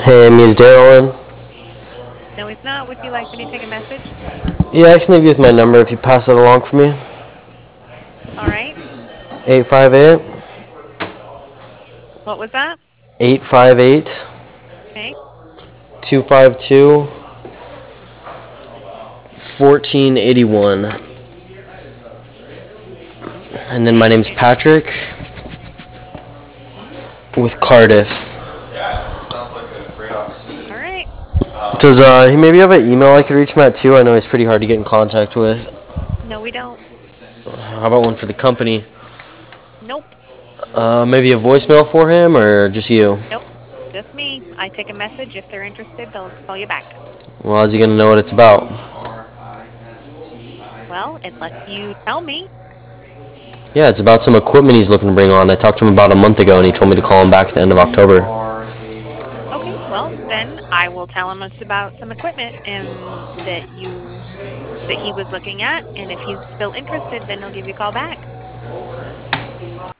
Hey, Amy, is Daryl in? No, he's not. Would you like me to take a message? Yeah, I can leave you with my number if you pass it along for me. All right. 858 What was that? 858 Okay. 252 1481. And then my name's Okay. Patrick with Cardiff. All right. Does he maybe have an email I could reach him at too? I know he's pretty hard to get in contact with. No, we don't. How about one for the company? Nope. Maybe a voicemail for him or just you? Nope. Just me. I take a message. If they're interested, they'll call you back. Well, how's he gonna know what it's about? Well, unless you tell me. Yeah, it's about some equipment he's looking to bring on. I talked to him about a month ago and he told me to call him back at the end of October. Okay. Well, then I will tell him it's about some equipment and that he was looking at, and if he's still interested, then he'll give you a call back.